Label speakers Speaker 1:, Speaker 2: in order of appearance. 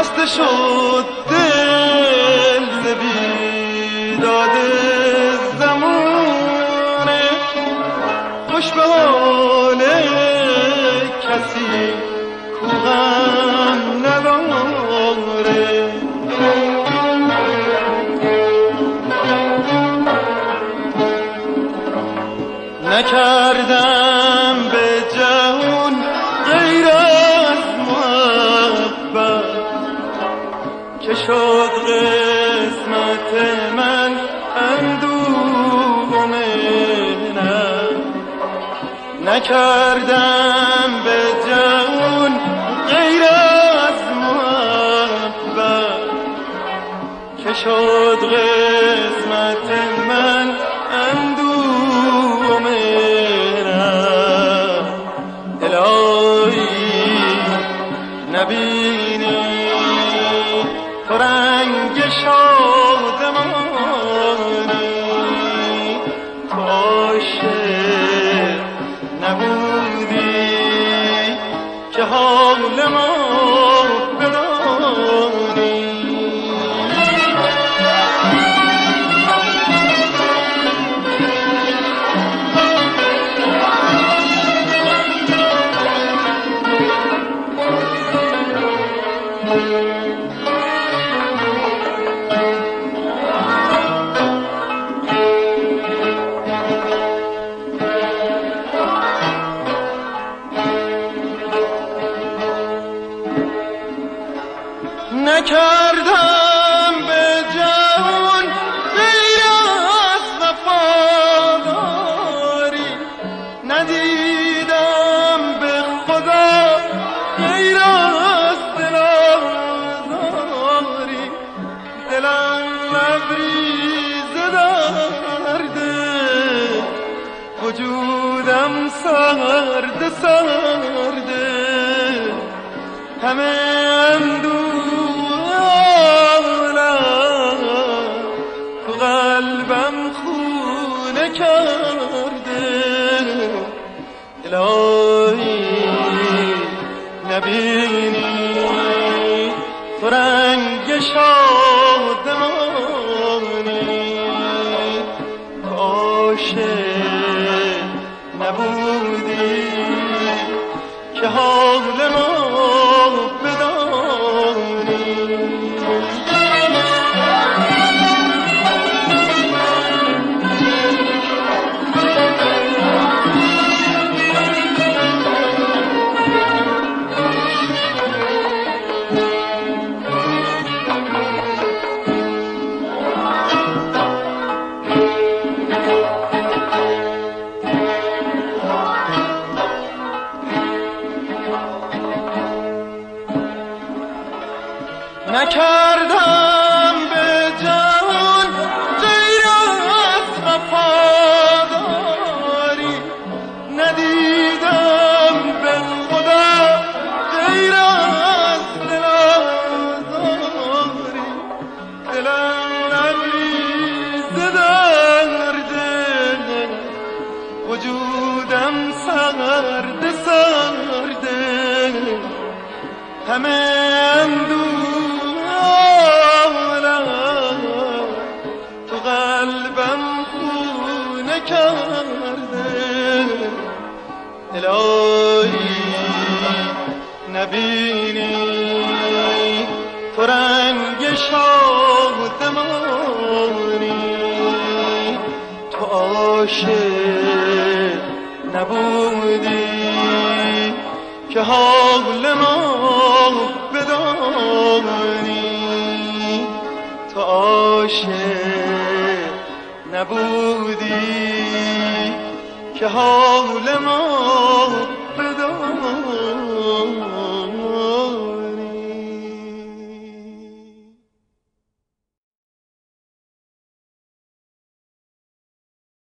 Speaker 1: خسته شد دل ز بیداد زمانه، خوش به حال کسی کو غم نداره. نکردم به جهان غیر از محبت، که شد قسمت من اندوه و محنت. نکردم به جهان غیر از محبت، که شد قسمت من اندوه و محنت. الهی نبینی تو رنگ شادمانی، تو عاشق نبودی که حال ما بدانی. نکردم به جهان غیر از وفاداری، ندیدم به خدا غیر از دل آزاری. دلم لبریز درده، وجودم سرد سرده، همه قلبم خونه کرده. الهی نبینی تو رنگ شادمانی، تو عاشق نبودی که حال ما بدانی. نکردم به جهان غیر از وفاداری، ندیدم به خدا غیر از دل آزاری. دلم لبریز درده، وجودم سرد سرده، همه اندوه تو قلبم خونه کرده. الهی نبینی تو رنگ شادمانی، تو عاشق نبودی که حال ما بدانی. تو عاشق نبودی که حال ما